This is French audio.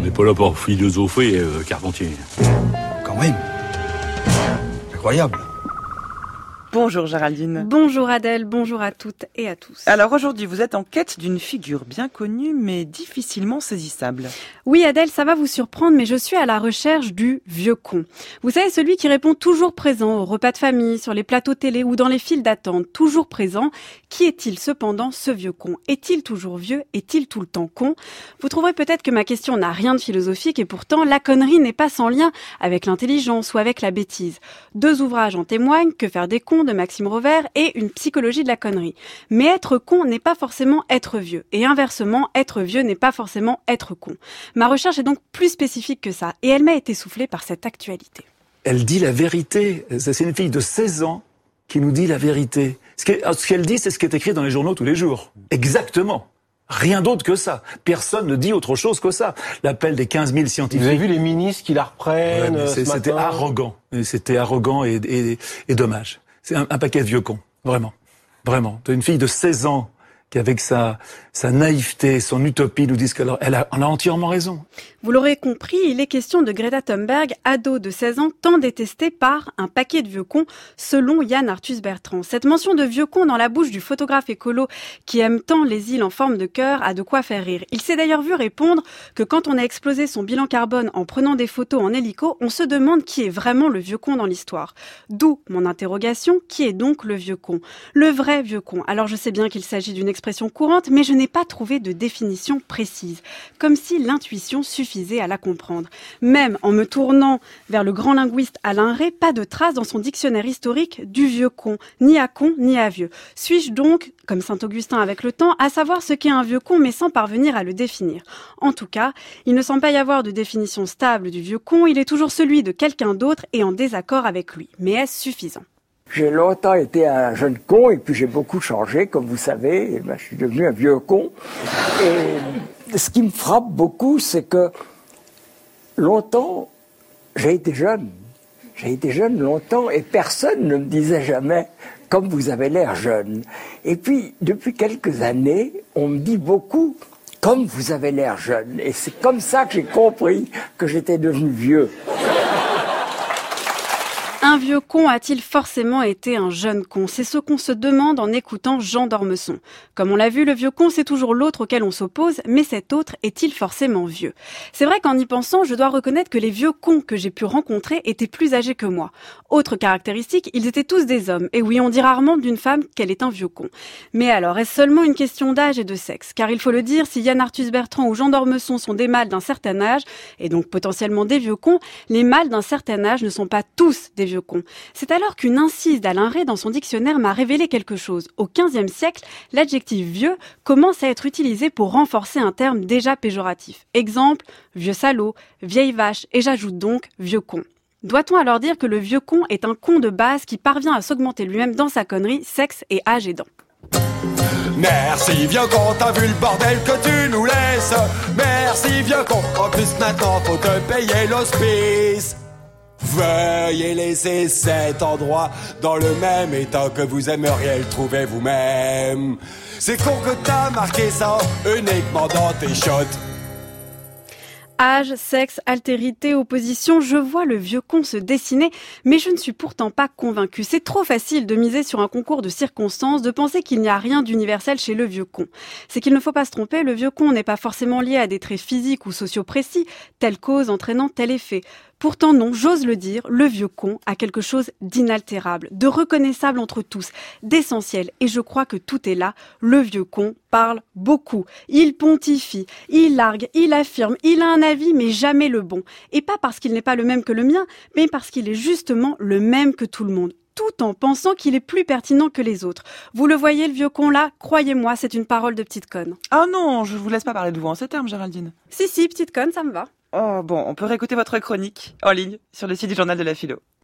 n'est pas là pour philosopher, Carpentier. Quand même. Incroyable. Bonjour Géraldine. Bonjour Adèle, bonjour à toutes et à tous. Alors aujourd'hui, vous êtes en quête d'une figure bien connue mais difficilement saisissable. Oui Adèle, ça va vous surprendre, mais je suis à la recherche du vieux con. Vous savez, celui qui répond toujours présent au repas de famille, sur les plateaux télé ou dans les files d'attente, toujours présent. Qui est-il cependant, ce vieux con ? Est-il toujours vieux ? Est-il tout le temps con ? Vous trouverez peut-être que ma question n'a rien de philosophique et pourtant la connerie n'est pas sans lien avec l'intelligence ou avec la bêtise. 2 ouvrages en témoignent, Que faire des cons de Maxime Rovère et Une psychologie de la connerie. Mais être con n'est pas forcément être vieux. Et inversement, être vieux n'est pas forcément être con. Ma recherche est donc plus spécifique que ça. Et elle m'a été soufflée par cette actualité. Elle dit la vérité. C'est une fille de 16 ans qui nous dit la vérité. Ce qu'elle dit, c'est ce qui est écrit dans les journaux tous les jours. Exactement. Rien d'autre que ça. Personne ne dit autre chose que ça. L'appel des 15 000 scientifiques. Vous avez vu les ministres qui la reprennent C'était arrogant. C'était arrogant et dommage. C'est un paquet de vieux cons. Vraiment. Vraiment. Une fille de 16 ans qui, avec sa naïveté, son utopie, nous dit qu'elle a entièrement raison. Vous l'aurez compris, il est question de Greta Thunberg, ado de 16 ans, tant détestée par un paquet de vieux cons, selon Yann Arthus-Bertrand. Cette mention de vieux cons dans la bouche du photographe écolo qui aime tant les îles en forme de cœur a de quoi faire rire. Il s'est d'ailleurs vu répondre que quand on a explosé son bilan carbone en prenant des photos en hélico, on se demande qui est vraiment le vieux con dans l'histoire. D'où mon interrogation, qui est donc le vieux con ? Le vrai vieux con. Alors je sais bien qu'il s'agit d'une expression courante, mais je n'ai pas trouvé de définition précise. Comme si l'intuition suffisait à la comprendre. Même en me tournant vers le grand linguiste Alain Rey, pas de trace dans son dictionnaire historique du vieux con, ni à vieux. Suis-je donc, comme Saint-Augustin avec le temps, à savoir ce qu'est un vieux con, mais sans parvenir à le définir ? En tout cas, il ne semble pas y avoir de définition stable du vieux con, il est toujours celui de quelqu'un d'autre et en désaccord avec lui. Mais est-ce suffisant ? J'ai longtemps été un jeune con et puis j'ai beaucoup changé, comme vous savez. Et je suis devenu un vieux con. Et ce qui me frappe beaucoup, c'est que longtemps, j'ai été jeune. J'ai été jeune longtemps et personne ne me disait jamais « comme vous avez l'air jeune ». Et puis, depuis quelques années, on me dit beaucoup « comme vous avez l'air jeune ». Et c'est comme ça que j'ai compris que j'étais devenu vieux. Un vieux con a-t-il forcément été un jeune con ? C'est ce qu'on se demande en écoutant Jean d'Ormesson. Comme on l'a vu, le vieux con, c'est toujours l'autre auquel on s'oppose, mais cet autre est-il forcément vieux ? C'est vrai qu'en y pensant, je dois reconnaître que les vieux cons que j'ai pu rencontrer étaient plus âgés que moi. Autre caractéristique, ils étaient tous des hommes. Et oui, on dit rarement d'une femme qu'elle est un vieux con. Mais alors, est-ce seulement une question d'âge et de sexe ? Car il faut le dire, si Yann Arthus-Bertrand ou Jean d'Ormesson sont des mâles d'un certain âge, et donc potentiellement des vieux cons, les mâles d'un certain âge ne sont pas tous des vieux cons. C'est alors qu'une incise d'Alain Rey dans son dictionnaire m'a révélé quelque chose. Au XVe siècle, l'adjectif vieux commence à être utilisé pour renforcer un terme déjà péjoratif. Exemple, vieux salaud, vieille vache, et j'ajoute donc vieux con. Doit-on alors dire que le vieux con est un con de base qui parvient à s'augmenter lui-même dans sa connerie, sexe et âge aidant ? Merci vieux con, t'as vu le bordel que tu nous laisses. Merci vieux con, en plus maintenant faut te payer l'hospice. Veuillez laisser cet endroit dans le même état que vous aimeriez le trouver vous-même. C'est con que t'as marqué ça uniquement dans tes shots. Âge, sexe, altérité, opposition, je vois le vieux con se dessiner, mais je ne suis pourtant pas convaincue. C'est trop facile de miser sur un concours de circonstances, de penser qu'il n'y a rien d'universel chez le vieux con. C'est qu'il ne faut pas se tromper, le vieux con n'est pas forcément lié à des traits physiques ou sociaux précis, telle cause entraînant tel effet. Pourtant non, j'ose le dire, le vieux con a quelque chose d'inaltérable, de reconnaissable entre tous, d'essentiel. Et je crois que tout est là. Le vieux con parle beaucoup. Il pontifie, il largue, il affirme, il a un avis mais jamais le bon. Et pas parce qu'il n'est pas le même que le mien, mais parce qu'il est justement le même que tout le monde. Tout en pensant qu'il est plus pertinent que les autres. Vous le voyez, le vieux con là ? Croyez-moi, c'est une parole de petite conne. Ah non, je vous laisse pas parler de vous en ces termes, Géraldine. Si, petite conne, ça me va. Oh bon, on peut réécouter votre chronique en ligne sur le site du Journal de la Philo.